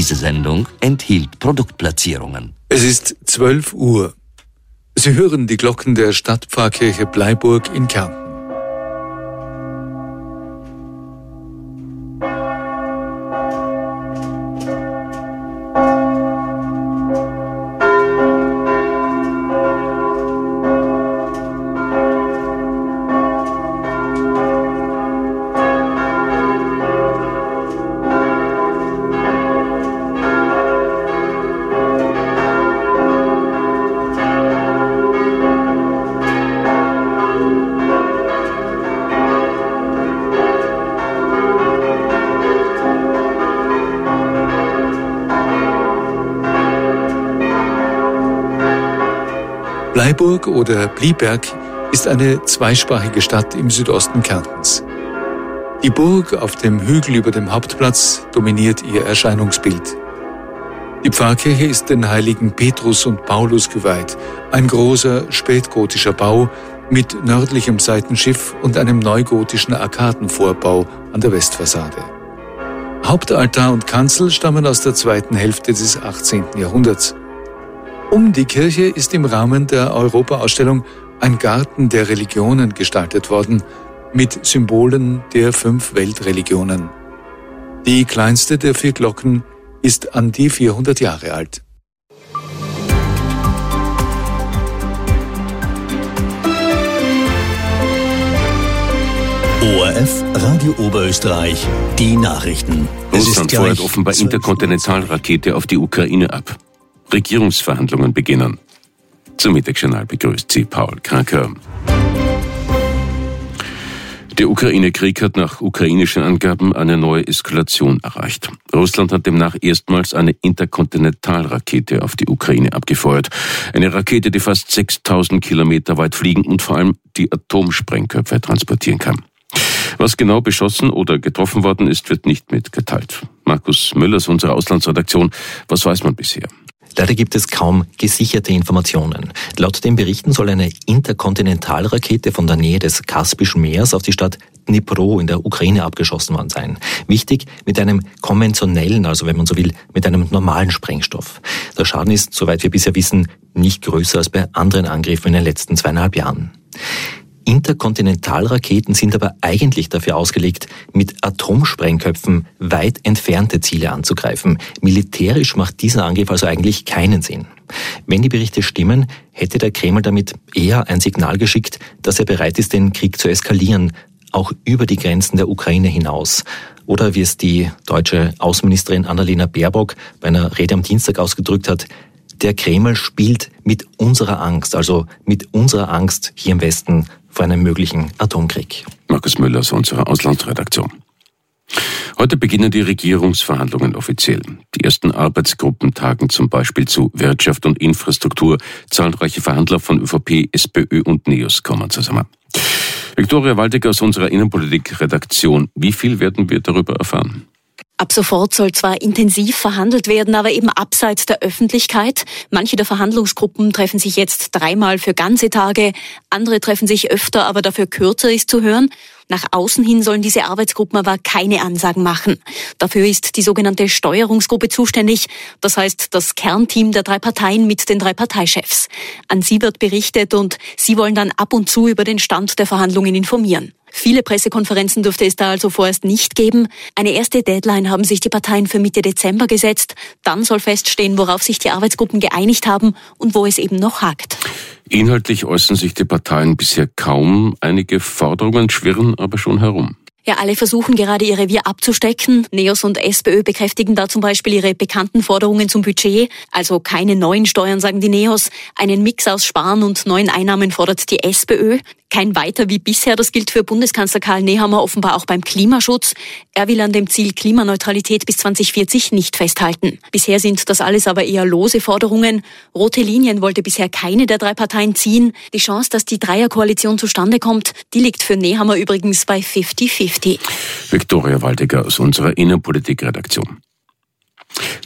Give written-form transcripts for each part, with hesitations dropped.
Diese Sendung enthielt Produktplatzierungen. Es ist 12 Uhr. Sie hören die Glocken der Stadtpfarrkirche Bleiburg in Kärnten. Bleiburg oder Bliberg ist eine zweisprachige Stadt im Südosten Kärntens. Die Burg auf dem Hügel über dem Hauptplatz dominiert ihr Erscheinungsbild. Die Pfarrkirche ist den Heiligen Petrus und Paulus geweiht, ein großer spätgotischer Bau mit nördlichem Seitenschiff und einem neugotischen Arkadenvorbau an der Westfassade. Hauptaltar und Kanzel stammen aus der zweiten Hälfte des 18. Jahrhunderts. Um die Kirche ist im Rahmen der Europa-Ausstellung ein Garten der Religionen gestaltet worden, mit Symbolen der 5 Weltreligionen. Die kleinste der 4 Glocken ist an die 400 Jahre alt. ORF Radio Oberösterreich, die Nachrichten. Russland feuert offenbar Interkontinentalrakete auf die Ukraine ab. Regierungsverhandlungen beginnen. Zum Mittagsjournal begrüßt Sie Paul Kraker. Der Ukraine-Krieg hat nach ukrainischen Angaben eine neue Eskalation erreicht. Russland hat demnach erstmals eine Interkontinentalrakete auf die Ukraine abgefeuert. Eine Rakete, die fast 6000 Kilometer weit fliegen und vor allem die Atomsprengköpfe transportieren kann. Was genau beschossen oder getroffen worden ist, wird nicht mitgeteilt. Markus Müller aus unserer Auslandsredaktion. Was weiß man bisher? Leider gibt es kaum gesicherte Informationen. Laut den Berichten soll eine Interkontinentalrakete von der Nähe des Kaspischen Meeres auf die Stadt Dnipro in der Ukraine abgeschossen worden sein. Wichtig, mit einem konventionellen, also wenn man so will, mit einem normalen Sprengstoff. Der Schaden ist, soweit wir bisher wissen, nicht größer als bei anderen Angriffen in den letzten 2,5 Jahren. Interkontinentalraketen sind aber eigentlich dafür ausgelegt, mit Atomsprengköpfen weit entfernte Ziele anzugreifen. Militärisch macht dieser Angriff also eigentlich keinen Sinn. Wenn die Berichte stimmen, hätte der Kreml damit eher ein Signal geschickt, dass er bereit ist, den Krieg zu eskalieren, auch über die Grenzen der Ukraine hinaus. Oder wie es die deutsche Außenministerin Annalena Baerbock bei einer Rede am Dienstag ausgedrückt hat, der Kreml spielt mit unserer Angst, also mit unserer Angst hier im Westen vor einem möglichen Atomkrieg. Markus Müller aus unserer Auslandsredaktion. Heute beginnen die Regierungsverhandlungen offiziell. Die ersten Arbeitsgruppen tagen zum Beispiel zu Wirtschaft und Infrastruktur. Zahlreiche Verhandler von ÖVP, SPÖ und NEOS kommen zusammen. Viktoria Waldecker aus unserer Innenpolitik-Redaktion. Wie viel werden wir darüber erfahren? Ab sofort soll zwar intensiv verhandelt werden, aber eben abseits der Öffentlichkeit. Manche der Verhandlungsgruppen treffen sich jetzt 3-mal für ganze Tage, andere treffen sich öfter, aber dafür kürzer ist zu hören. Nach außen hin sollen diese Arbeitsgruppen aber keine Ansagen machen. Dafür ist die sogenannte Steuerungsgruppe zuständig, das heißt das Kernteam der 3 Parteien mit den 3 Parteichefs. An sie wird berichtet und sie wollen dann ab und zu über den Stand der Verhandlungen informieren. Viele Pressekonferenzen dürfte es da also vorerst nicht geben. Eine erste Deadline haben sich die Parteien für Mitte Dezember gesetzt. Dann soll feststehen, worauf sich die Arbeitsgruppen geeinigt haben und wo es eben noch hakt. Inhaltlich äußern sich die Parteien bisher kaum. Einige Forderungen schwirren aber schon herum. Ja, alle versuchen gerade ihr Revier abzustecken. NEOS und SPÖ bekräftigen da zum Beispiel ihre bekannten Forderungen zum Budget. Also keine neuen Steuern, sagen die NEOS. Einen Mix aus Sparen und neuen Einnahmen fordert die SPÖ. Kein Weiter wie bisher, das gilt für Bundeskanzler Karl Nehammer offenbar auch beim Klimaschutz. Er will an dem Ziel Klimaneutralität bis 2040 nicht festhalten. Bisher sind das alles aber eher lose Forderungen. Rote Linien wollte bisher keine der 3 Parteien ziehen. Die Chance, dass die Dreierkoalition zustande kommt, die liegt für Nehammer übrigens bei 50-50. Viktoria Waldecker aus unserer Innenpolitik-Redaktion.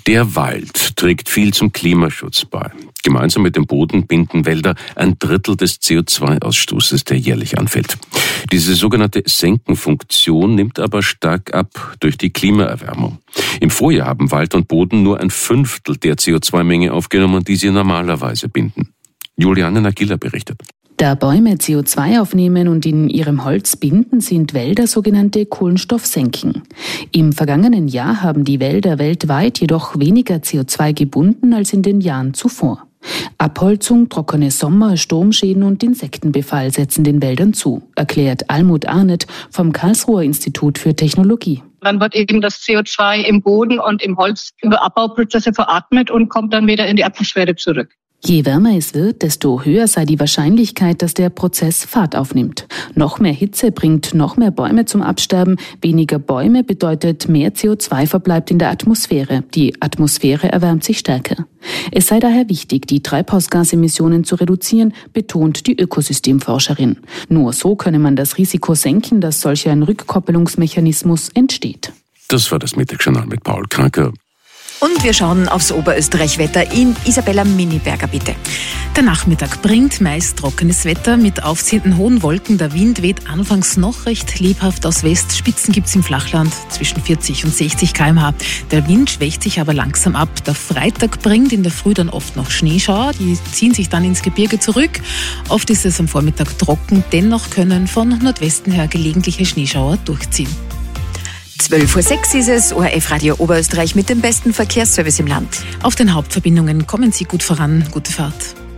Der Wald trägt viel zum Klimaschutz bei. Gemeinsam mit dem Boden binden Wälder 1/3 des CO2-Ausstoßes, der jährlich anfällt. Diese sogenannte Senkenfunktion nimmt aber stark ab durch die Klimaerwärmung. Im Vorjahr haben Wald und Boden nur 1/5 der CO2-Menge aufgenommen, die sie normalerweise binden. Juliane Nagila berichtet. Da Bäume CO2 aufnehmen und in ihrem Holz binden, sind Wälder sogenannte Kohlenstoffsenken. Im vergangenen Jahr haben die Wälder weltweit jedoch weniger CO2 gebunden als in den Jahren zuvor. Abholzung, trockene Sommer, Sturmschäden und Insektenbefall setzen den Wäldern zu, erklärt Almut Arnett vom Karlsruher Institut für Technologie. Dann wird eben das CO2 im Boden und im Holz über Abbauprozesse veratmet und kommt dann wieder in die Atmosphäre zurück. Je wärmer es wird, desto höher sei die Wahrscheinlichkeit, dass der Prozess Fahrt aufnimmt. Noch mehr Hitze bringt noch mehr Bäume zum Absterben. Weniger Bäume bedeutet mehr CO2 verbleibt in der Atmosphäre. Die Atmosphäre erwärmt sich stärker. Es sei daher wichtig, die Treibhausgasemissionen zu reduzieren, betont die Ökosystemforscherin. Nur so könne man das Risiko senken, dass solch ein Rückkoppelungsmechanismus entsteht. Das war das Mittagsjournal mit Paul Kranker. Und wir schauen aufs Oberösterreich-Wetter in Isabella Miniberger, bitte. Der Nachmittag bringt meist trockenes Wetter mit aufziehenden hohen Wolken. Der Wind weht anfangs noch recht lebhaft aus West. Spitzen gibt es im Flachland zwischen 40 und 60 km/h. Der Wind schwächt sich aber langsam ab. Der Freitag bringt in der Früh dann oft noch Schneeschauer. Die ziehen sich dann ins Gebirge zurück. Oft ist es am Vormittag trocken. Dennoch können von Nordwesten her gelegentliche Schneeschauer durchziehen. 12:06 Uhr ist es, ORF Radio Oberösterreich mit dem besten Verkehrsservice im Land. Auf den Hauptverbindungen kommen Sie gut voran. Gute Fahrt.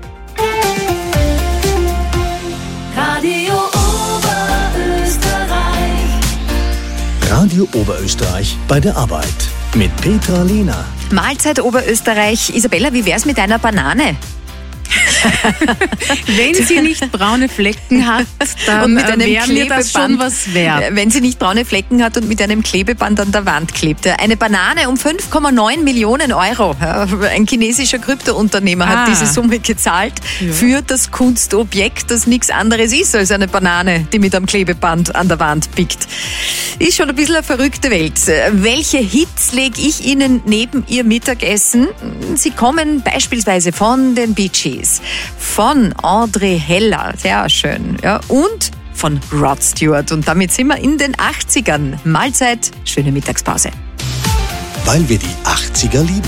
Radio Oberösterreich. Radio Oberösterreich bei der Arbeit mit Petra Lehner. Mahlzeit Oberösterreich. Isabella, wie wär's mit einer Banane? Wenn sie nicht braune Flecken hat, dann und mit einem wäre das schon was wert. Wenn sie nicht braune Flecken hat und mit einem Klebeband an der Wand klebt. Eine Banane um 5,9 Millionen Euro. Ein chinesischer Kryptounternehmer hat diese Summe gezahlt für das Kunstobjekt, das nichts anderes ist als eine Banane, die mit einem Klebeband an der Wand pickt. Ist schon ein bisschen eine verrückte Welt. Welche Hits lege ich Ihnen neben Ihr Mittagessen? Sie kommen beispielsweise von den Bee Gees, von Audrey Heller, sehr schön, ja, und von Rod Stewart. Und damit sind wir in den 80ern. Mahlzeit, schöne Mittagspause. Weil wir die 80er lieben.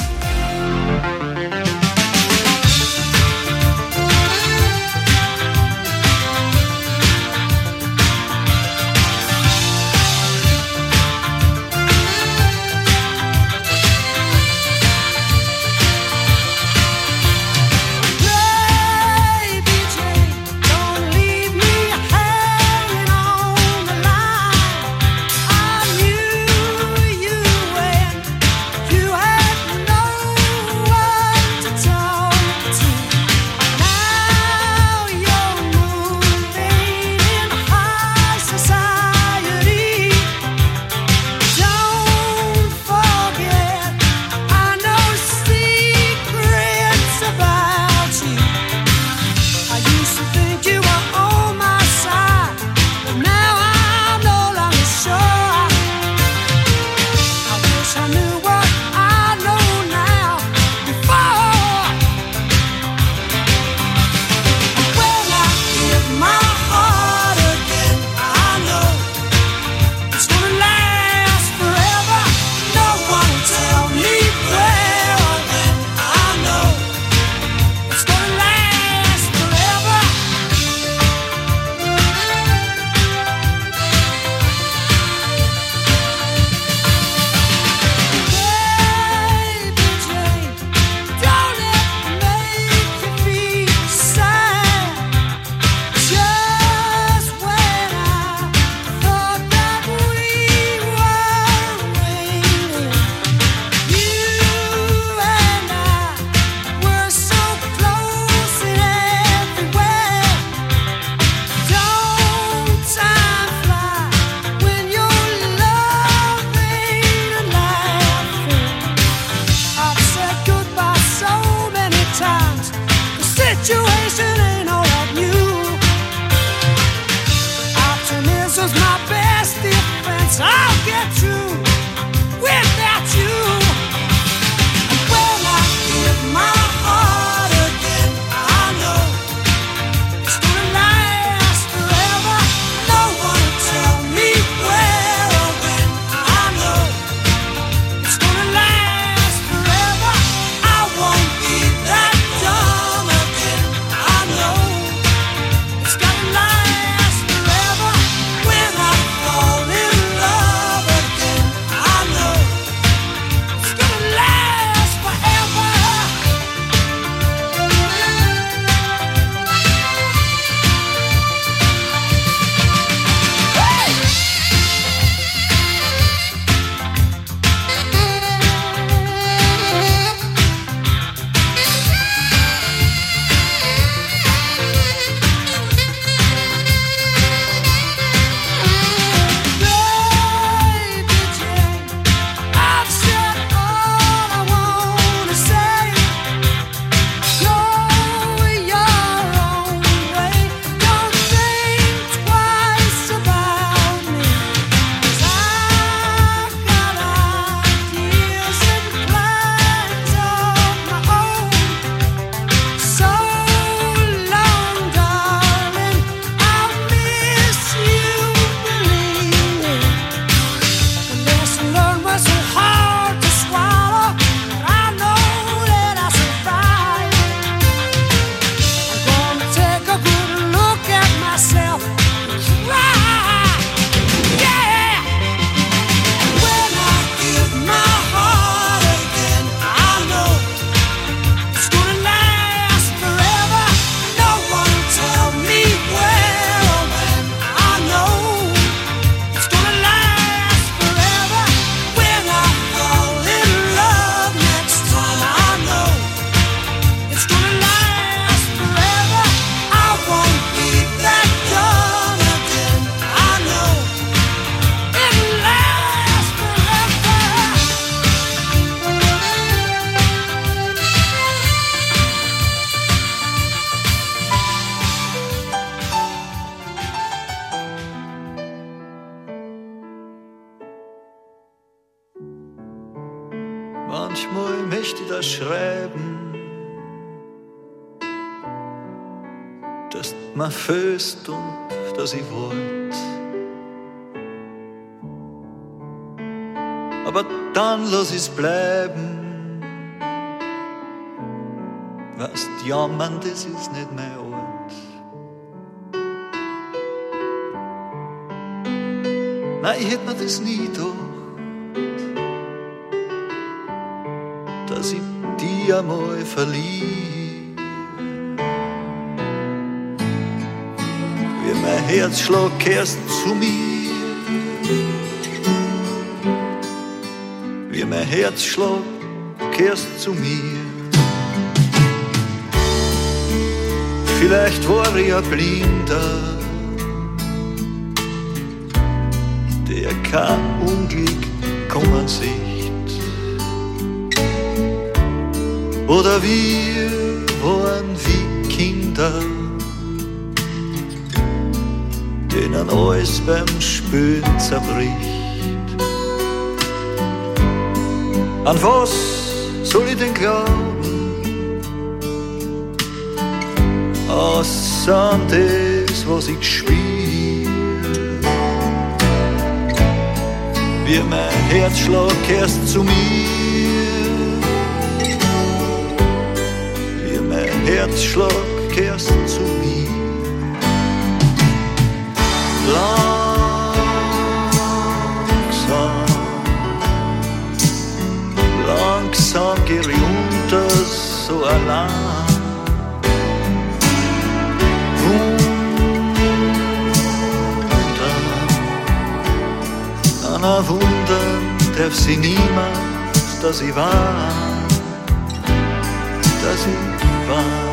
Manchmal möchte ich das schreiben, dass du mir fühlst und dass ich wollt. Aber dann lass ich's bleiben. Weißt, jammern, das ist nicht mein Ort. Nein, ich hätt mir das nie gedacht, dass ich dich einmal verlieh. Wie mein Herzschlag kehrst zu mir, wie mein Herzschlag kehrst zu mir. Vielleicht war ich ein Blinder, der kein Unglück kommen sieht. Oder wir waren wie Kinder, denen alles beim Spülen zerbricht. An was soll ich denn glauben, außer an das, was ich spiel? Wie mein Herzschlag kehrst zu mir, wie mein Herzschlag kehrst zu mir. Langsam geh ich unter, so allein. Wundern, wundern darf sie niemals, dass ich war, dass ich war.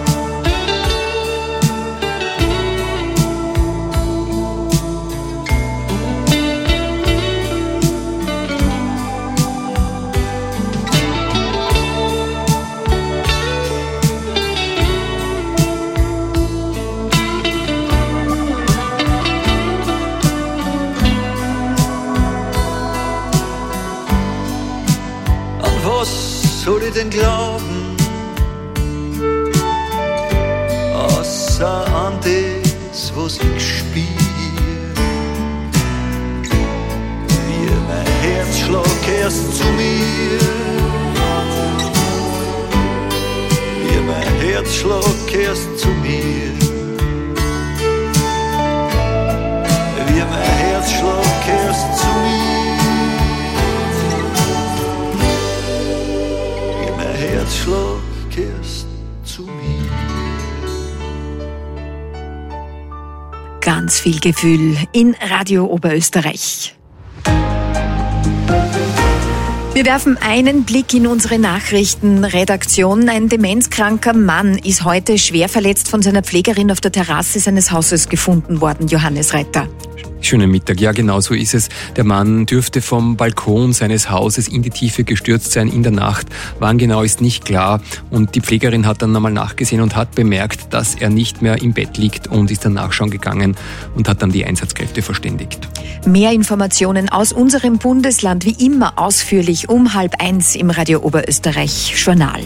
Soll ich denn glauben, außer an das, was ich spiel? Wie mein Herzschlag kehrst zu mir, wie mein Herzschlag kehrst zu mir, wie mein Herzschlag kehrst zu mir. Herzschlag kehrst zu mir. Ganz viel Gefühl in Radio Oberösterreich. Wir werfen einen Blick in unsere Nachrichtenredaktion. Ein demenzkranker Mann ist heute schwer verletzt von seiner Pflegerin auf der Terrasse seines Hauses gefunden worden. Johannes Reiter. Schönen Mittag. Ja, genau so ist es. Der Mann dürfte vom Balkon seines Hauses in die Tiefe gestürzt sein in der Nacht. Wann genau ist nicht klar. Und die Pflegerin hat dann einmal nachgesehen und hat bemerkt, dass er nicht mehr im Bett liegt und ist dann nachschauen gegangen und hat dann die Einsatzkräfte verständigt. Mehr Informationen aus unserem Bundesland wie immer ausführlich um 12:30 im Radio Oberösterreich Journal.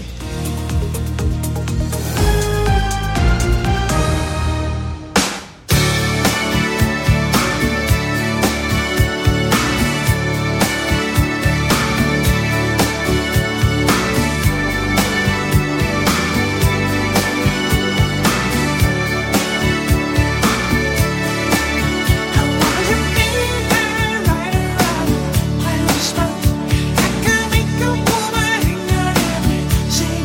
See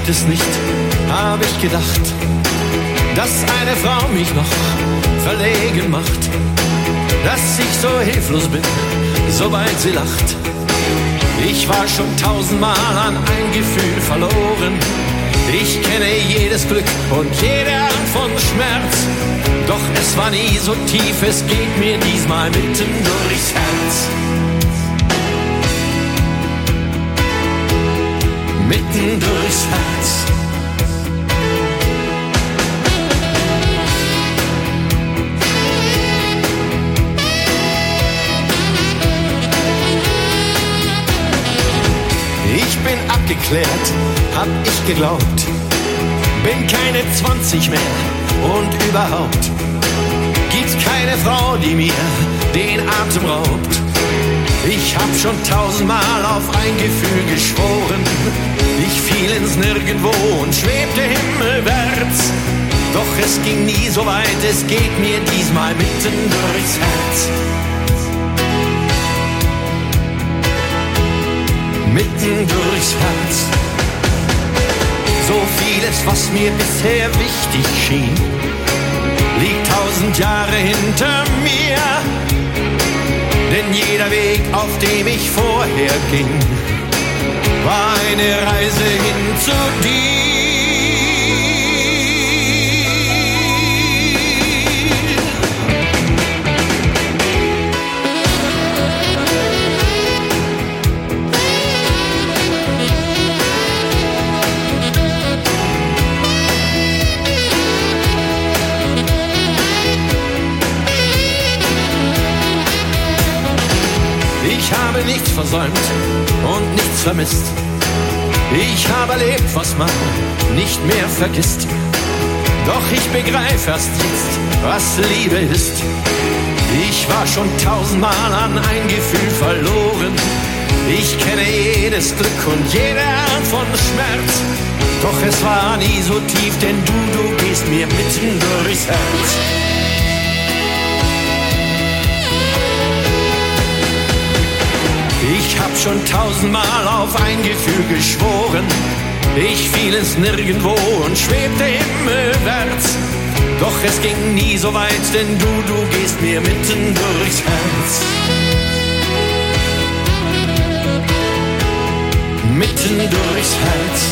gibt es nicht, hab ich gedacht, dass eine Frau mich noch verlegen macht, dass ich so hilflos bin, sobald sie lacht. Ich war schon 1000-mal an ein Gefühl verloren. Ich kenne jedes Glück und jede Art von Schmerz. Doch es war nie so tief, es geht mir diesmal mitten durchs Herz. Mitten durchs Herz. Ich bin abgeklärt, hab ich geglaubt, bin keine 20 mehr und überhaupt gibt's keine Frau, die mir den Atem raubt. Ich hab schon 1000-mal auf ein Gefühl geschworen, ich fiel ins Nirgendwo und schwebte himmelwärts. Doch es ging nie so weit, es geht mir diesmal mitten durchs Herz. Mitten durchs Herz. So vieles, was mir bisher wichtig schien, liegt 1000 Jahre hinter mir. Denn jeder Weg, auf dem ich vorher ging, war eine Reise hin zu dir. Ich habe nichts versäumt und nichts vermisst. Ich habe erlebt, was man nicht mehr vergisst. Doch ich begreife erst jetzt, was Liebe ist. Ich war schon 1000-mal an ein Gefühl verloren. Ich kenne jedes Glück und jede Art von Schmerz. Doch es war nie so tief, denn du gehst mir mitten durchs Herz. Ich hab schon 1000-mal auf ein Gefühl geschworen. Ich fiel ins Nirgendwo und schwebte himmelwärts. Doch es ging nie so weit, denn du gehst mir mitten durchs Herz. Mitten durchs Herz.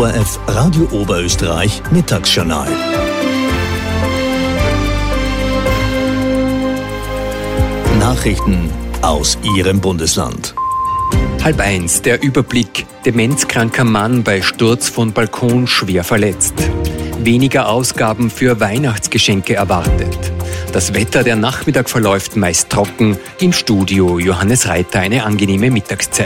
ORF Radio Oberösterreich Mittagsjournal. Nachrichten aus Ihrem Bundesland. 12:30, der Überblick. Demenzkranker Mann bei Sturz von Balkon schwer verletzt. Weniger Ausgaben für Weihnachtsgeschenke erwartet. Das Wetter, der Nachmittag verläuft meist trocken. Im Studio Johannes Reiter eine angenehme Mittagszeit.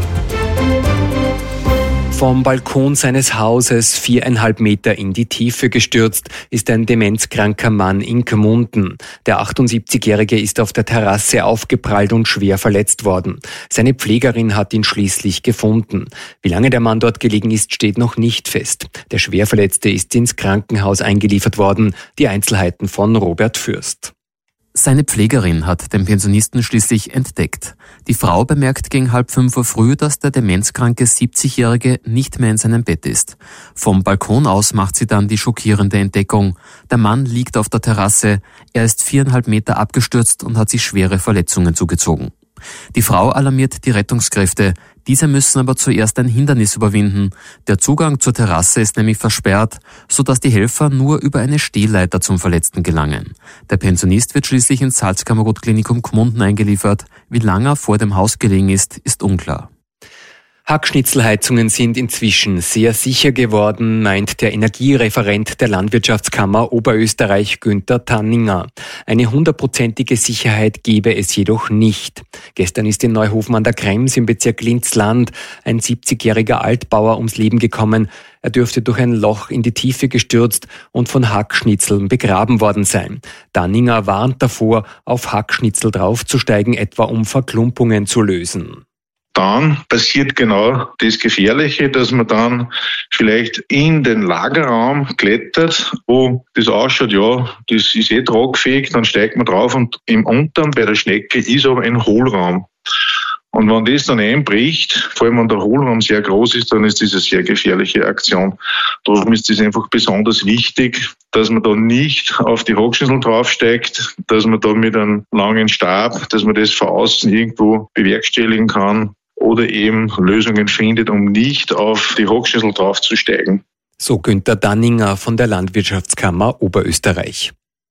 Vom Balkon seines Hauses 4,5 Meter in die Tiefe gestürzt ist ein demenzkranker Mann in Gmunden. Der 78-Jährige ist auf der Terrasse aufgeprallt und schwer verletzt worden. Seine Pflegerin hat ihn schließlich gefunden. Wie lange der Mann dort gelegen ist, steht noch nicht fest. Der Schwerverletzte ist ins Krankenhaus eingeliefert worden. Die Einzelheiten von Robert Fürst. Seine Pflegerin hat den Pensionisten schließlich entdeckt. Die Frau bemerkt gegen 4:30 Uhr früh, dass der demenzkranke 70-Jährige nicht mehr in seinem Bett ist. Vom Balkon aus macht sie dann die schockierende Entdeckung. Der Mann liegt auf der Terrasse. Er ist 4,5 Meter abgestürzt und hat sich schwere Verletzungen zugezogen. Die Frau alarmiert die Rettungskräfte. Diese müssen aber zuerst ein Hindernis überwinden. Der Zugang zur Terrasse ist nämlich versperrt, sodass die Helfer nur über eine Stehleiter zum Verletzten gelangen. Der Pensionist wird schließlich ins Salzkammergut-Klinikum Gmunden eingeliefert. Wie lange er vor dem Haus gelegen ist unklar. Hackschnitzelheizungen sind inzwischen sehr sicher geworden, meint der Energiereferent der Landwirtschaftskammer Oberösterreich Günther Tanninger. Eine 100%ige Sicherheit gebe es jedoch nicht. Gestern ist in Neuhofen an der Krems im Bezirk Linz-Land ein 70-jähriger Altbauer ums Leben gekommen. Er dürfte durch ein Loch in die Tiefe gestürzt und von Hackschnitzeln begraben worden sein. Tanninger warnt davor, auf Hackschnitzel draufzusteigen, etwa um Verklumpungen zu lösen. Dann passiert genau das Gefährliche, dass man dann vielleicht in den Lagerraum klettert, wo das ausschaut, ja, das ist tragfähig, dann steigt man drauf und im Unteren bei der Schnecke ist aber ein Hohlraum. Und wenn das dann einbricht, vor allem wenn der Hohlraum sehr groß ist, dann ist das eine sehr gefährliche Aktion. Darum ist es einfach besonders wichtig, dass man da nicht auf die Hackschnitzel draufsteigt, dass man da mit einem langen Stab, dass man das von außen irgendwo bewerkstelligen kann, oder eben Lösungen findet, um nicht auf die Hackschnitzel draufzusteigen. So Günther Tanninger von der Landwirtschaftskammer Oberösterreich.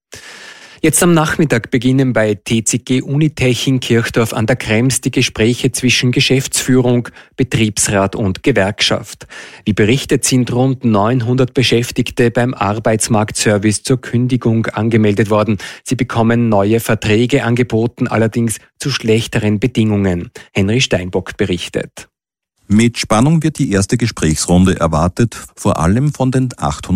Jetzt am Nachmittag beginnen bei TCG Unitech in Kirchdorf an der Krems die Gespräche zwischen Geschäftsführung, Betriebsrat und Gewerkschaft. Wie berichtet, sind rund 900 Beschäftigte beim Arbeitsmarktservice zur Kündigung angemeldet worden. Sie bekommen neue Verträge angeboten, allerdings zu schlechteren Bedingungen. Henry Steinbock berichtet. Mit Spannung wird die erste Gesprächsrunde erwartet, vor allem von den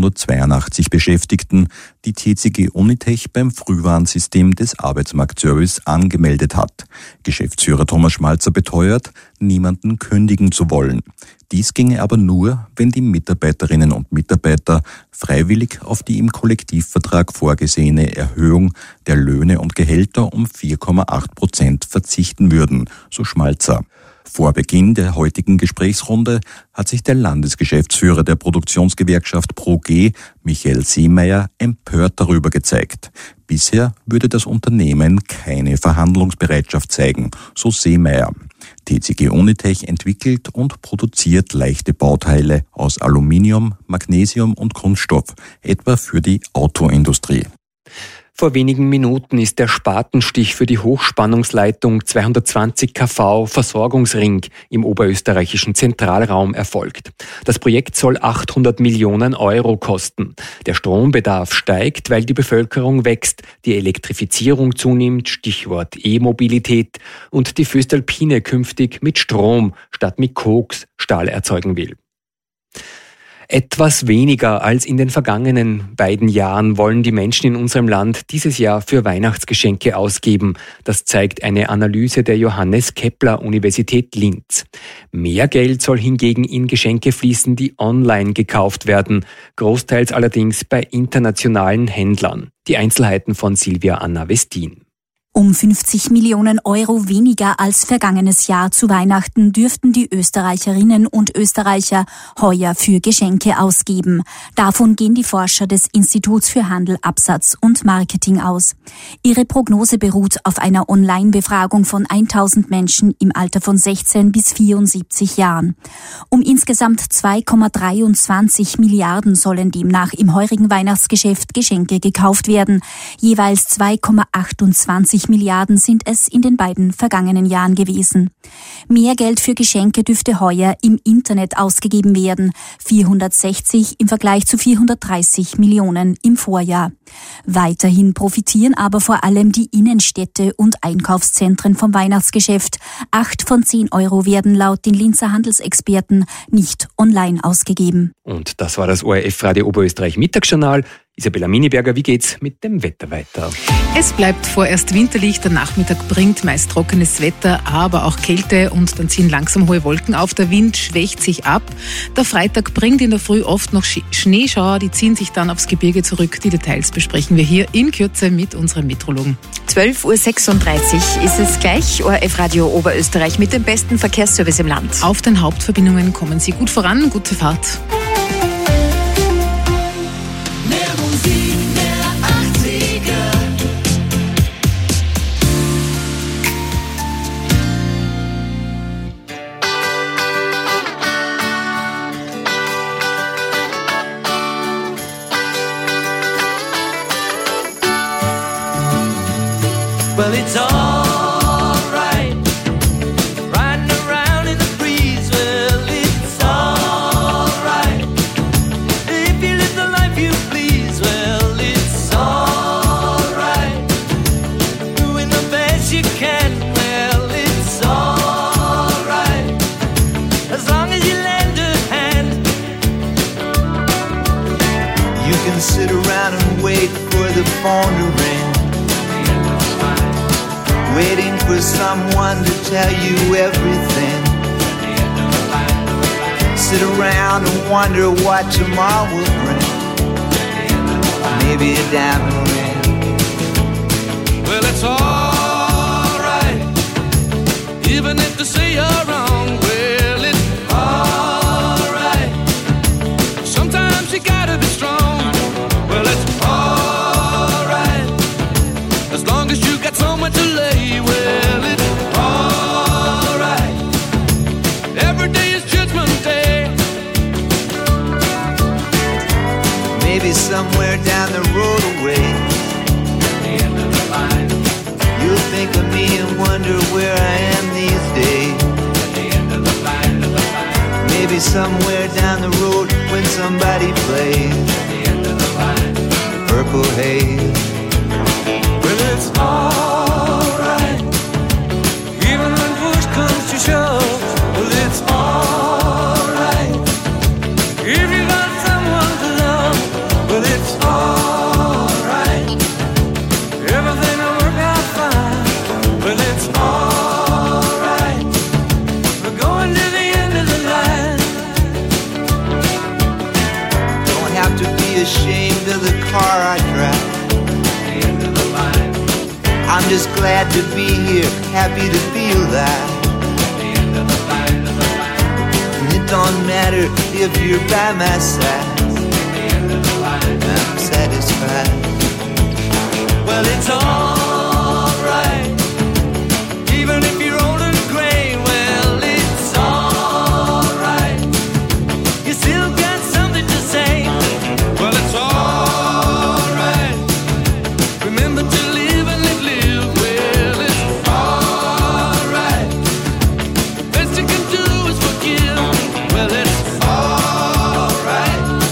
882 Beschäftigten, die TCG Unitech beim Frühwarnsystem des Arbeitsmarktservice angemeldet hat. Geschäftsführer Thomas Schmalzer beteuert, niemanden kündigen zu wollen. Dies ginge aber nur, wenn die Mitarbeiterinnen und Mitarbeiter freiwillig auf die im Kollektivvertrag vorgesehene Erhöhung der Löhne und Gehälter um 4,8% verzichten würden, so Schmalzer. Vor Beginn der heutigen Gesprächsrunde hat sich der Landesgeschäftsführer der Produktionsgewerkschaft ProG, Michael Seemeyer, empört darüber gezeigt. Bisher würde das Unternehmen keine Verhandlungsbereitschaft zeigen, so Seemeyer. TCG Unitech entwickelt und produziert leichte Bauteile aus Aluminium, Magnesium und Kunststoff, etwa für die Autoindustrie. Vor wenigen Minuten ist der Spatenstich für die Hochspannungsleitung 220 kV Versorgungsring im oberösterreichischen Zentralraum erfolgt. Das Projekt soll 800 Millionen Euro kosten. Der Strombedarf steigt, weil die Bevölkerung wächst, die Elektrifizierung zunimmt, Stichwort E-Mobilität, und die Voestalpine künftig mit Strom statt mit Koks Stahl erzeugen will. Etwas weniger als in den vergangenen beiden Jahren wollen die Menschen in unserem Land dieses Jahr für Weihnachtsgeschenke ausgeben. Das zeigt eine Analyse der Johannes Kepler Universität Linz. Mehr Geld soll hingegen in Geschenke fließen, die online gekauft werden, großteils allerdings bei internationalen Händlern. Die Einzelheiten von Silvia Anna Westin. Um 50 Millionen Euro weniger als vergangenes Jahr zu Weihnachten dürften die Österreicherinnen und Österreicher heuer für Geschenke ausgeben. Davon gehen die Forscher des Instituts für Handel, Absatz und Marketing aus. Ihre Prognose beruht auf einer Online-Befragung von 1000 Menschen im Alter von 16 bis 74 Jahren. Um insgesamt 2,23 Milliarden sollen demnach im heurigen Weihnachtsgeschäft Geschenke gekauft werden. Jeweils 2,28 Milliarden sind es in den beiden vergangenen Jahren gewesen. Mehr Geld für Geschenke dürfte heuer im Internet ausgegeben werden. 460 im Vergleich zu 430 Millionen im Vorjahr. Weiterhin profitieren aber vor allem die Innenstädte und Einkaufszentren vom Weihnachtsgeschäft. 8 von 10 Euro werden laut den Linzer Handelsexperten nicht online ausgegeben. Und das war das ORF-Radio Oberösterreich Mittagsjournal. Isabella Miniberger, wie geht's mit dem Wetter weiter? Es bleibt vorerst winterlich, der Nachmittag bringt meist trockenes Wetter, aber auch Kälte und dann ziehen langsam hohe Wolken auf. Der Wind schwächt sich ab. Der Freitag bringt in der Früh oft noch Schneeschauer, die ziehen sich dann aufs Gebirge zurück. Die Details besprechen wir hier in Kürze mit unserem Meteorologen. 12.36 Uhr ist es gleich. ORF-Radio Oberösterreich mit dem besten Verkehrsservice im Land. Auf den Hauptverbindungen kommen Sie gut voran. Gute Fahrt. Well, it's alright, riding around in the breeze. Well, it's alright, if you live the life you please. Well, it's alright, doing the best you can. Well, it's alright, as long as you lend a hand. You can sit around and wait for the phone to ring, waiting for someone to tell you everything. Sit around and wonder what tomorrow will bring. Maybe a diamond ring. Well, it's alright, even if they say you're wrong. Well, it's alright, sometimes you gotta be strong. Well, it's alright, as long as you got someone to lay. Well, it's alright, every day is Judgment Day. Maybe somewhere down the road away, at the end of the line, you'll think of me and wonder where I am these days. at the end of the line, Maybe somewhere down the road when somebody plays at the end of the line, Purple Haze. well, it's alright, even when push comes to shove. Well, it's alright, if you got someone to love. Well, it's alright, everything will work out fine. Well, it's alright, we're going to the end of the line. Don't have to be ashamed of the car I drive. The end of the line, I'm just glad to be here, happy to be alive. the end of the line, And it don't matter if you're by my side, the end of the line. I'm satisfied. Well, it's alright, even if you're old and gray. Well, it's alright, you still got something to say. Well, it's alright, remember to live and live. Well, it's alright, the best you can do is forgive. Well, it's alright,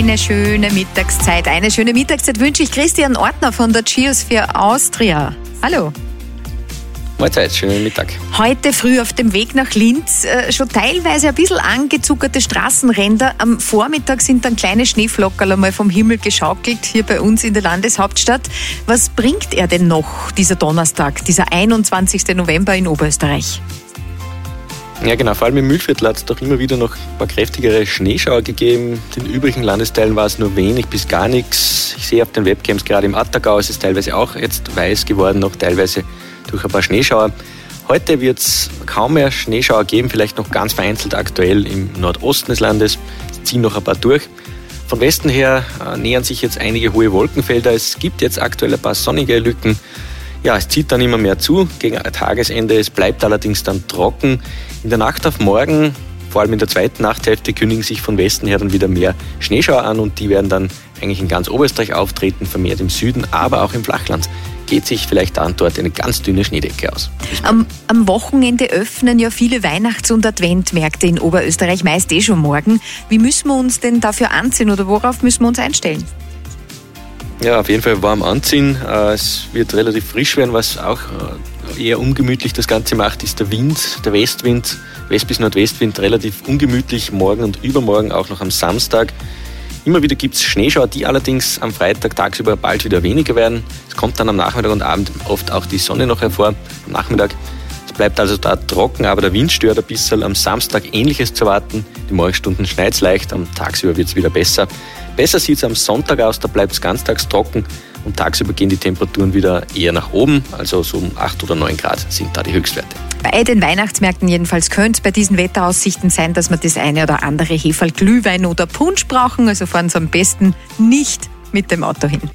eine schöne Mittagszeit. Eine schöne Mittagszeit wünsche ich Christian Ortner von der Geosphere Austria. Hallo. Mahlzeit, schönen Mittag. Heute früh auf dem Weg nach Linz schon teilweise ein bisschen angezuckerte Straßenränder. Am Vormittag sind dann kleine Schneeflockerl einmal vom Himmel geschaukelt, hier bei uns in der Landeshauptstadt. Was bringt er denn noch, dieser Donnerstag, dieser 21. November in Oberösterreich? Ja genau, vor allem im Mühlviertel hat es doch immer wieder noch ein paar kräftigere Schneeschauer gegeben. In den übrigen Landesteilen war es nur wenig bis gar nichts. Ich sehe auf den Webcams gerade im Attergau, es ist teilweise auch jetzt weiß geworden, noch teilweise durch ein paar Schneeschauer. Heute wird es kaum mehr Schneeschauer geben, vielleicht noch ganz vereinzelt aktuell im Nordosten des Landes. Es ziehen noch ein paar durch. Von Westen her nähern sich jetzt einige hohe Wolkenfelder. Es gibt jetzt aktuell ein paar sonnige Lücken. Ja, es zieht dann immer mehr zu gegen Tagesende. Es bleibt allerdings dann trocken. In der Nacht auf morgen, vor allem in der zweiten Nachthälfte, kündigen sich von Westen her dann wieder mehr Schneeschauer an und die werden dann eigentlich in ganz Oberösterreich auftreten, vermehrt im Süden, aber auch im Flachland geht sich vielleicht dann dort eine ganz dünne Schneedecke aus. Am Wochenende öffnen ja viele Weihnachts- und Adventmärkte in Oberösterreich, meist schon morgen. Wie müssen wir uns denn dafür anziehen oder worauf müssen wir uns einstellen? Ja, auf jeden Fall warm anziehen. Es wird relativ frisch werden, was auch eher ungemütlich das Ganze macht, ist der Wind, der Westwind, West- bis Nordwestwind, relativ ungemütlich, morgen und übermorgen, auch noch am Samstag. Immer wieder gibt es Schneeschauer, die allerdings am Freitag tagsüber bald wieder weniger werden. Es kommt dann am Nachmittag und Abend oft auch die Sonne noch hervor. Am Nachmittag, es bleibt also da trocken, aber der Wind stört ein bisschen. Am Samstag Ähnliches zu erwarten. Die Morgenstunden schneit es leicht, am Tagsüber wird es wieder besser. Besser sieht es am Sonntag aus, da bleibt es ganztags trocken und tagsüber gehen die Temperaturen wieder eher nach oben, also so um 8 oder 9 Grad sind da die Höchstwerte. Bei den Weihnachtsmärkten jedenfalls könnte es bei diesen Wetteraussichten sein, dass wir das eine oder andere Heferl, Glühwein oder Punsch brauchen, also fahren Sie am besten nicht mit dem Auto hin.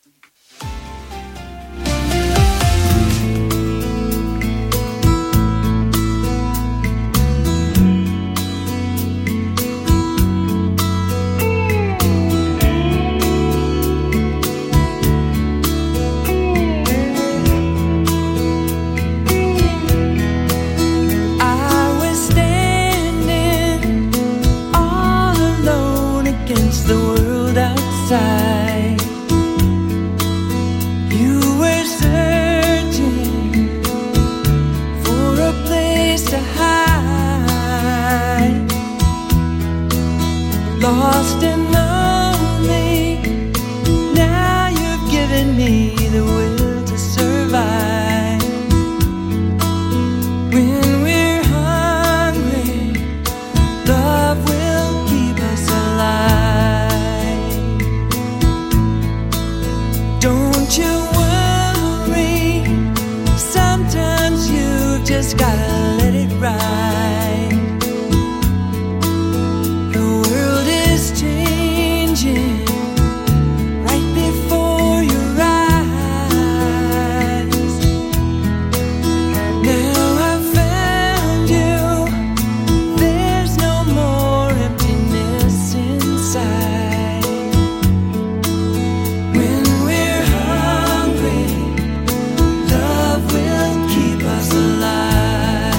Lost and lonely, now you've given me the will to survive. When we're hungry, love will keep us alive. Don't you worry, sometimes you've just gotta let it ride. Love will keep us alive.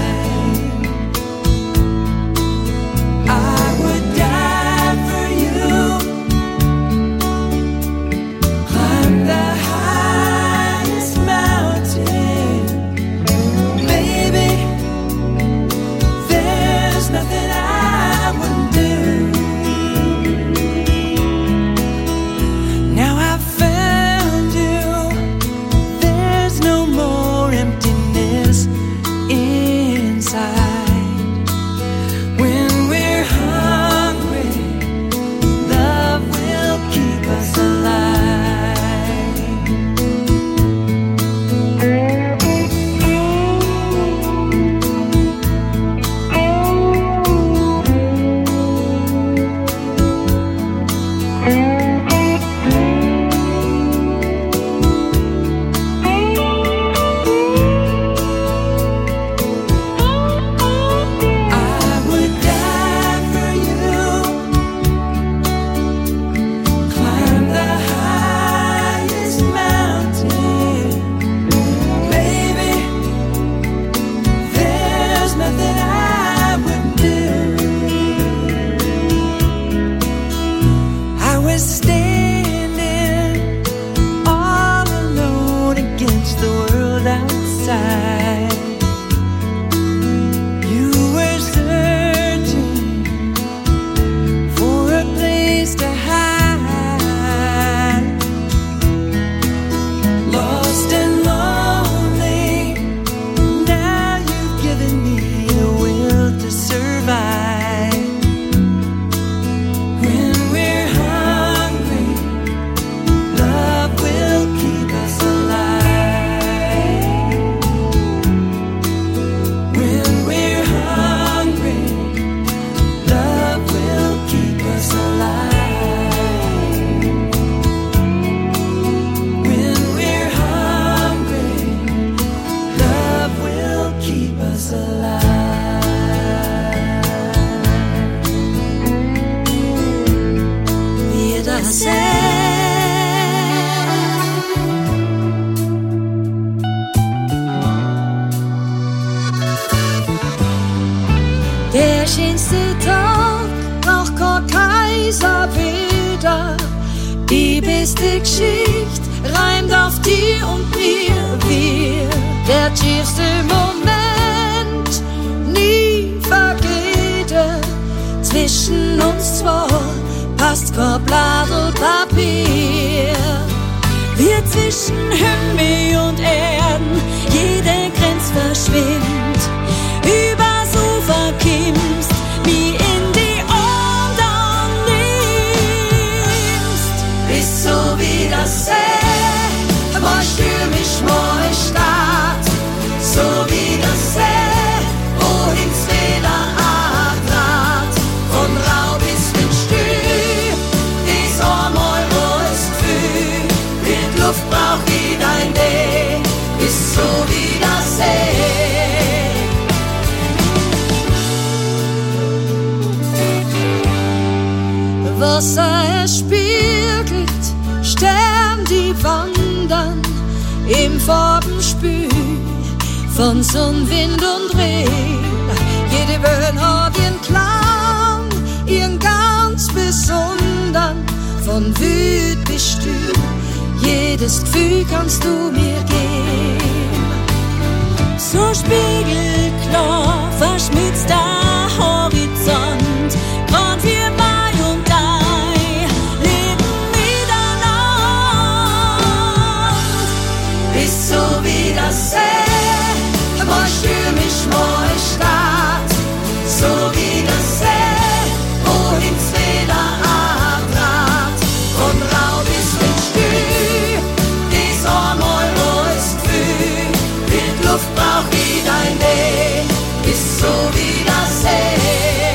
Der schönste Tag nach kein Kaiser wieder. Die beste Geschichte reimt auf die und mir. Wir, der tiefste Moment, nie vergeht. Zwischen uns zwei passt kein Blatt und Papier. Wir zwischen Himmel und Erden, jede Grenze verschwindet. Übers Ufer kimmst, wie in die anderen nimmst. Bis so wie das See, mal stürmisch, mal stark. So wie das See, wohin's wieder abtrat. Von Rau bis den Stühl, ist einmal rohes Gefühl. Mit Luft brauch ich dein Ding, bis so wie das See. Wasser spiegelt, Stern, die wandern im Farbenspiel von Sonn, Wind und Regen. Jede Welle hat ihren Klang, ihren ganz besonderen. Von Wut bis Stühl, jedes Gefühl kannst du mir geben. So spiegelklar verschmitzt der Horizont, grad wir Mai und Ei leben miteinander. Bis so wie das See, mal stürmisch, mal stark. So wie das See, wohin's wieder abtrat. Von Rau bis den Stühl, ist einmal rohes Gefühl. Mit Luft brauch ich dein Ding, bis so wie das See.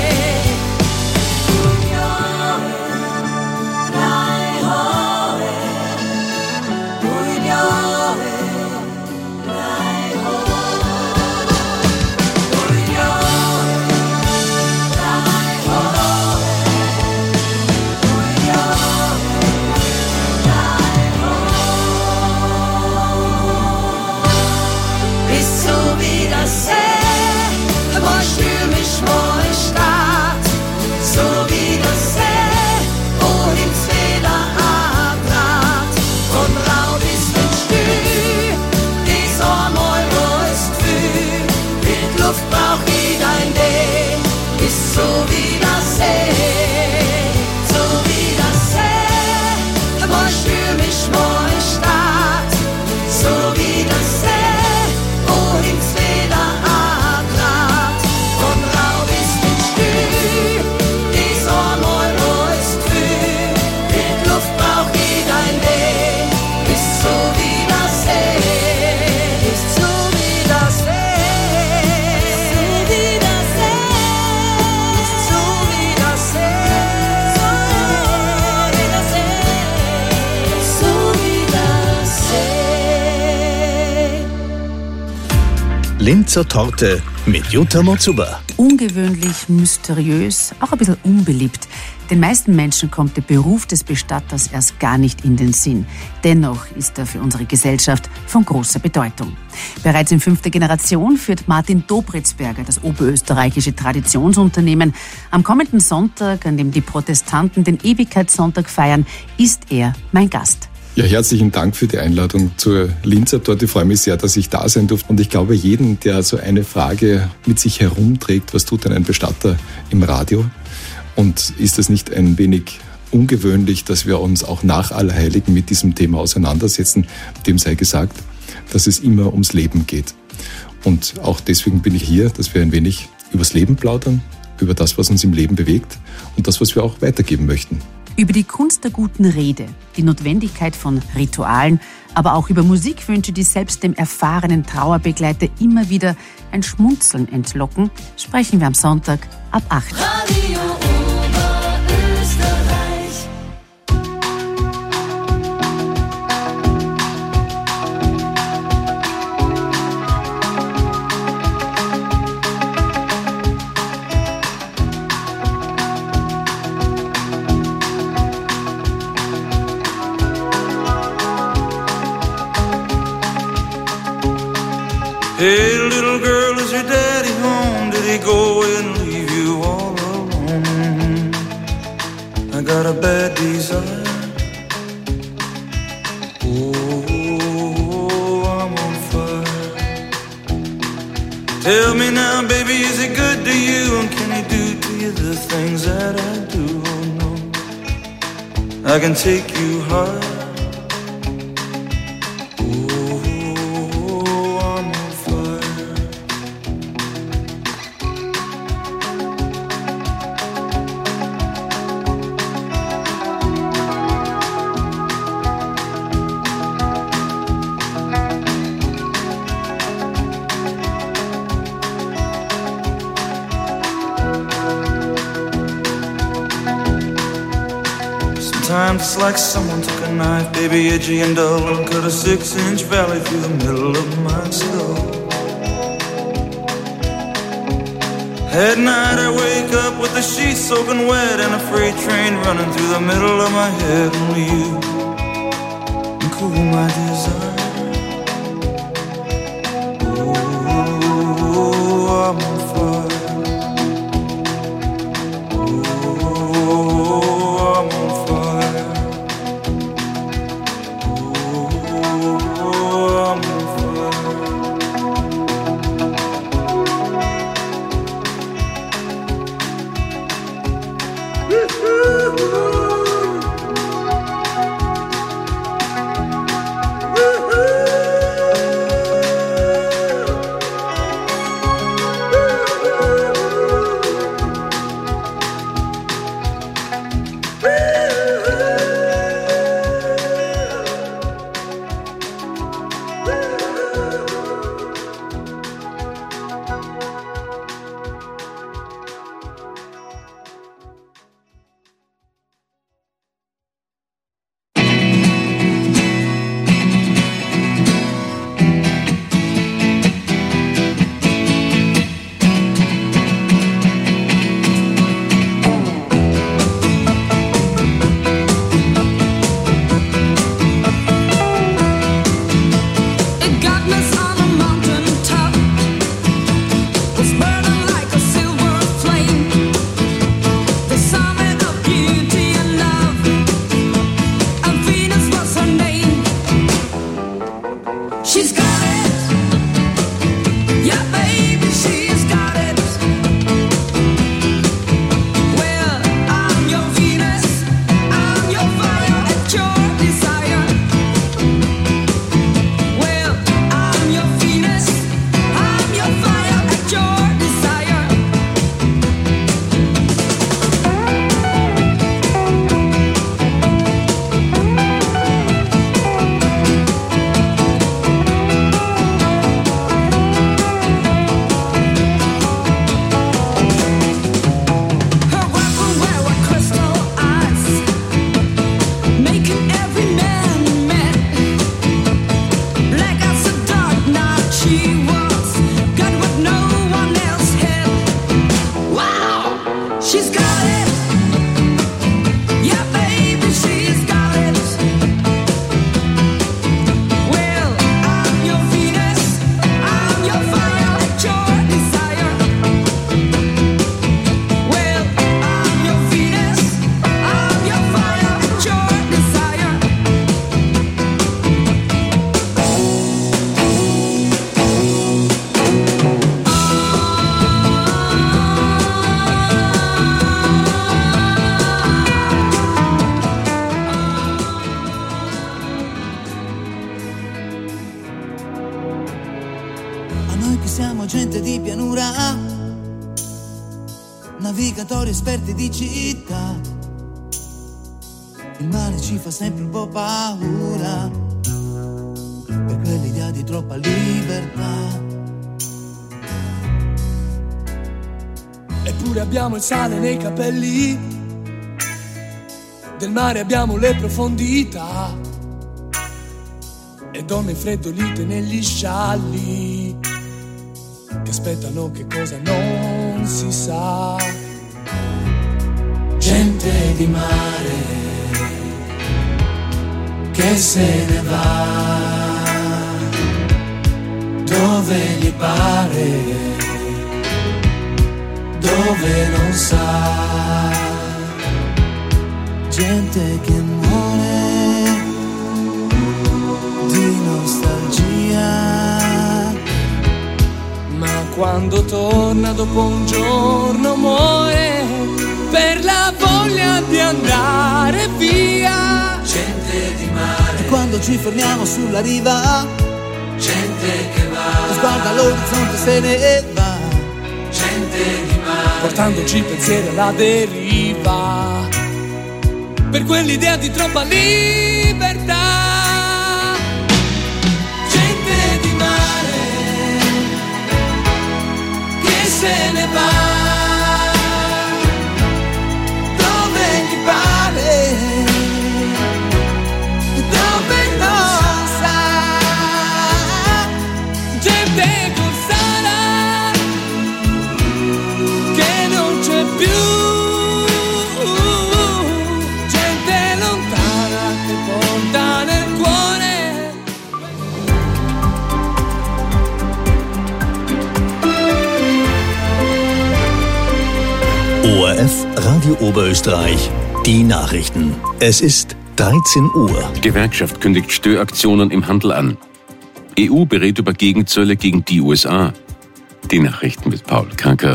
Bis so wie das See, mal stürmisch, mal stark. So wie das See, wohin's wieder abtrat. Von Rau bis den Stühl, ist einmal rohes Gefühl. Mit Luft brauch ich dein Ding, bis so wie das See. So wie das See, mal stürmisch, mal stark. So wie das See, wohin's wieder abtrat. Von Rau bis den Stühl, ist einmal rohes Gefühl. Mit Luft brauch ich dein Ding, bis so wie das See. Bis so wie das See. So wie das See. Bis so wie das See. So wie das See. Linzer Torte mit Jutta Motzuba. Ungewöhnlich, mysteriös, auch ein bisschen unbeliebt. Den meisten Menschen kommt der Beruf des Bestatters erst gar nicht in den Sinn. Dennoch ist er für unsere Gesellschaft von großer Bedeutung. Bereits in 5. Generation führt Martin Dobritzberger das oberösterreichische Traditionsunternehmen. Am kommenden Sonntag, an dem die Protestanten den Ewigkeitssonntag feiern, ist er mein Gast. Ja, herzlichen Dank für die Einladung zur Linzer Torte. Ich freue mich sehr, dass ich da sein durfte. Und ich glaube, jeden, der so eine Frage mit sich herumträgt, was tut denn ein Bestatter im Radio? Und ist es nicht ein wenig ungewöhnlich, dass wir uns auch nach Allerheiligen mit diesem Thema auseinandersetzen? Dem sei gesagt, dass es immer ums Leben geht. Und auch deswegen bin ich hier, dass wir ein wenig übers Leben plaudern, über das, was uns im Leben bewegt und das, was wir auch weitergeben möchten. Über die Kunst der guten Rede, die Notwendigkeit von Ritualen, aber auch über Musikwünsche, die selbst dem erfahrenen Trauerbegleiter immer wieder ein Schmunzeln entlocken, sprechen wir am Sonntag ab 8. Radio Oberösterreich. Hey, little girl, is your daddy home? Did he go and leave you Tell me now, baby, is it good to you? And can he do to you the things that I do? Oh no, I can take you high. Sometimes it's like someone took a knife, baby, edgy and dull, and cut a 6-inch valley through the middle of my skull. At night I wake up with the sheets soaking wet and a freight train running through the middle of my head. Only you can cool my desire. Oh, I'm on fire. Navigatori esperti di città, il mare ci fa sempre un po' paura per quell'idea di troppa libertà. Eppure abbiamo il sale nei capelli, del mare abbiamo le profondità e donne freddolite negli scialli che aspettano che cosa non si sa. Gente di mare che se ne va dove gli pare, dove non sa. Gente che muore di nostalgia, ma quando torna dopo un giorno muore per la voglia di andare via. Gente di mare. E quando ci fermiamo sulla riva, gente che va, sguarda all'orizzonte se ne va. Gente di mare, portandoci pensieri alla deriva, per quell'idea di troppa libertà. Gente di mare che se ne va dove gli pare, dove non sa. Gente corsara che non c'è più, gente lontana che porta nel cuore. ORF Radio Oberösterreich, die Nachrichten. Es ist 13 Uhr. Gewerkschaft kündigt Störaktionen im Handel an. EU berät über Gegenzölle gegen die USA. Die Nachrichten mit Paul Kanker.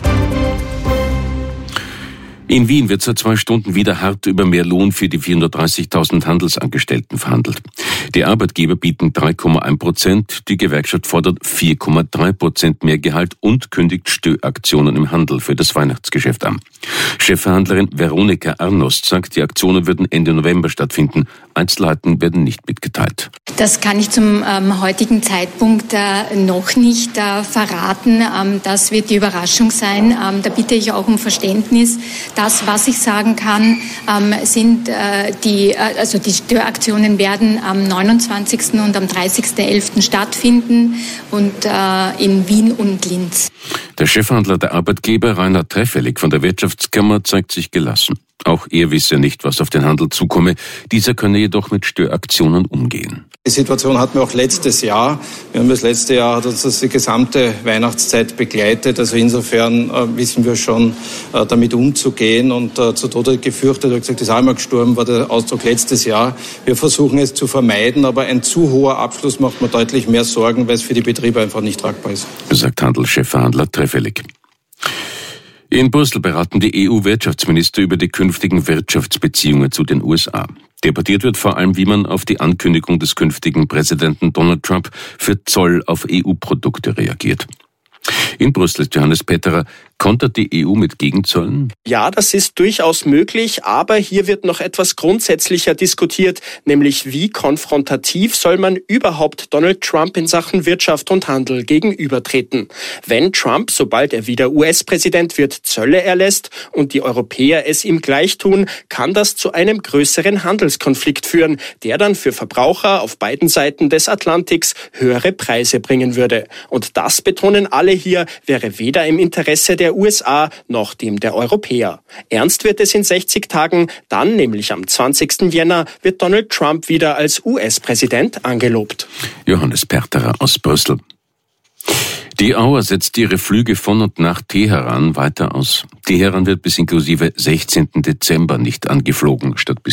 In Wien wird seit 2 Stunden wieder hart über mehr Lohn für die 430.000 Handelsangestellten verhandelt. Die Arbeitgeber bieten 3,1%, die Gewerkschaft fordert 4,3% mehr Gehalt und kündigt Störaktionen im Handel für das Weihnachtsgeschäft an. Chefverhandlerin Veronika Arnost sagt, die Aktionen würden Ende November stattfinden. Einzelheiten werden nicht mitgeteilt. Das kann ich zum heutigen Zeitpunkt noch nicht verraten. Das wird die Überraschung sein. Da bitte ich auch um Verständnis. Das, was ich sagen kann, sind die Störaktionen werden am 29. und am 30.11. stattfinden und in Wien und Linz. Der Chefverhandler der Arbeitgeber, Rainer Treffelig von der Wirtschaftskammer, zeigt sich gelassen. Auch er wisse nicht, was auf den Handel zukomme. Dieser könne jedoch mit Störaktionen umgehen. Die Situation hatten wir auch letztes Jahr. Das letzte Jahr hat uns das die gesamte Weihnachtszeit begleitet. Also insofern wissen wir schon, damit umzugehen. Und zu Tode gefürchtet, ich habe gesagt, ist einmal gestorben, war der Ausdruck letztes Jahr. Wir versuchen es zu vermeiden, aber ein zu hoher Abschluss macht mir deutlich mehr Sorgen, weil es für die Betriebe einfach nicht tragbar ist. Sagt Handelschefverhandler Treffelig. In Brüssel beraten die EU-Wirtschaftsminister über die künftigen Wirtschaftsbeziehungen zu den USA. Debattiert wird vor allem, wie man auf die Ankündigung des künftigen Präsidenten Donald Trump für Zoll auf EU-Produkte reagiert. In Brüssel ist Johannes Petterer. Kontert die EU mit Gegenzöllen? Ja, das ist durchaus möglich, aber hier wird noch etwas grundsätzlicher diskutiert, nämlich wie konfrontativ soll man überhaupt Donald Trump in Sachen Wirtschaft und Handel gegenübertreten. Wenn Trump, sobald er wieder US-Präsident wird, Zölle erlässt und die Europäer es ihm gleich tun, kann das zu einem größeren Handelskonflikt führen, der dann für Verbraucher auf beiden Seiten des Atlantiks höhere Preise bringen würde. Und das, betonen alle hier, wäre weder im Interesse der USA noch dem der Europäer. Ernst wird es in 60 Tagen, dann nämlich am 20. Jänner wird Donald Trump wieder als US-Präsident angelobt. Johannes Petterer aus Brüssel. Die Auer setzt ihre Flüge von und nach Teheran weiter aus. Teheran wird bis inklusive 16. Dezember nicht angeflogen, statt bis